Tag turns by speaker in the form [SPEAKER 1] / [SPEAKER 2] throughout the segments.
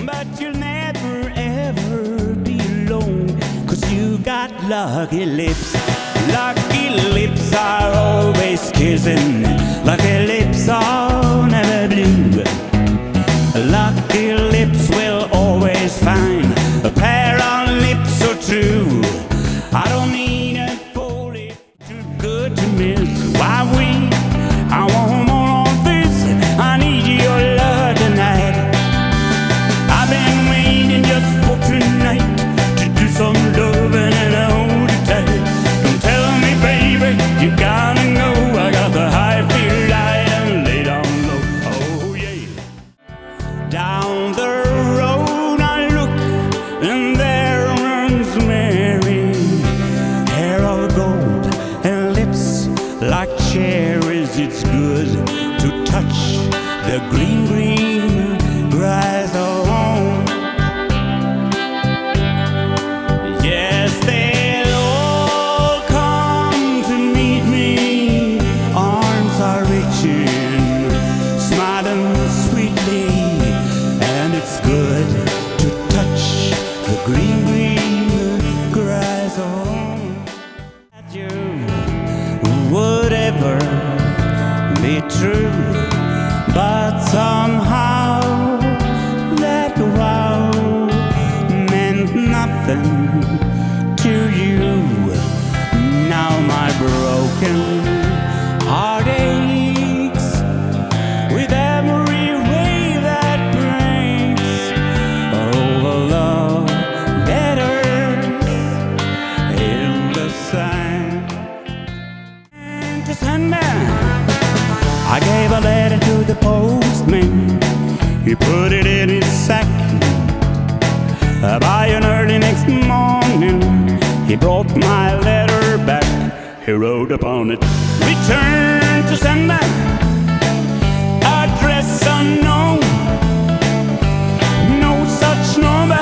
[SPEAKER 1] But you'll never ever be alone, 'cause you got lucky lips. Lucky lips are always kissing. Lucky lips are never blue. Lucky lips will always find a pair of lips so true. I don't need a full lip too good to miss. Why I want more of this. I need your love tonight. I've been waiting just for tonight to do some loving and hold you tight. Don't tell me, baby, you gotta know I got the high feel light and lay down low. Oh yeah. Down the road I look and there runs Mary, hair of gold and lips like cherries. It's good to touch the green, green grass of home. Yes, they'll all come to meet me. Arms are reaching, smiling sweetly, and it's good to touch the green, green grass of home. You would ever be true, but somehow that wow meant nothing to you. Now my broken heart aches with every wave that breaks over love letters in the sand. To Sandman, I gave a letter to the postman. He put it in his sack. By an early next morning, he brought my letter back. He wrote upon it, "Return to Sandman, address unknown. No such number,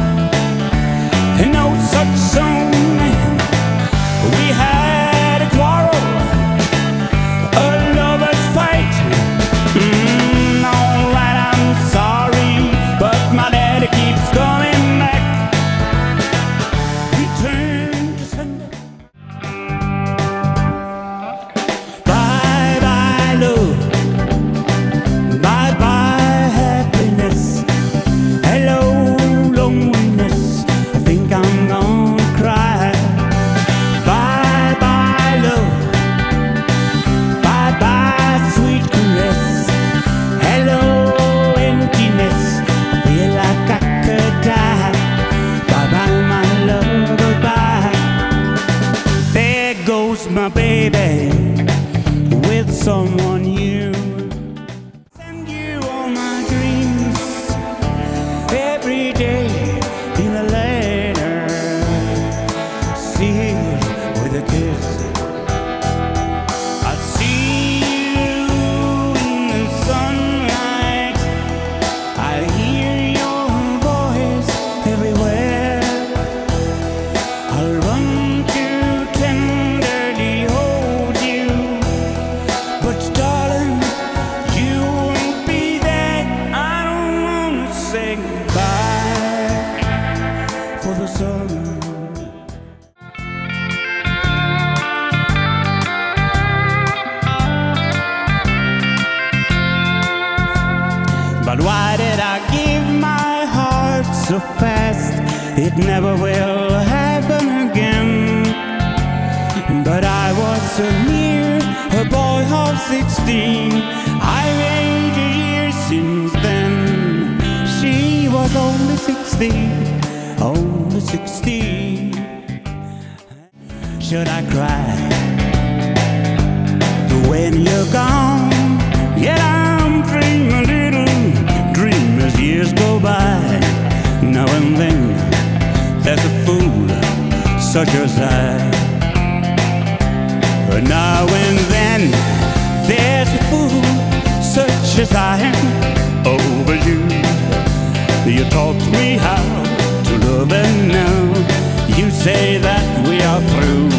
[SPEAKER 1] no such song. We had a quarrel, a lover's fight. All right, I'm sorry, but my daddy keeps coming back. Return to Sunday. Bye bye love, bye bye happiness. Hello loneliness, I think I'm gonna cry. Bye bye love, bye bye sweet caress. Hello emptiness, I feel like I could die. Bye bye my love, goodbye. There goes my baby with someone new. Send you all my dreams every day in a letter sealed with a kiss. I see you in the sunlight. I hear your voice everywhere. I'll run to tenderly hold you, but darling, you won't be there. I don't wanna say goodbye for the summer. But why did I give my heart so fast? It never will happen again. But I was so near a boy of 16. I've waited years since then. She was only 16, only 16. Should I cry when you're gone? Yet I'm dreaming a little dream as years go by. Now and then there's a fool such as I. But now and then there's a fool such as I am over you. You taught me how to love, and now you say that we are through.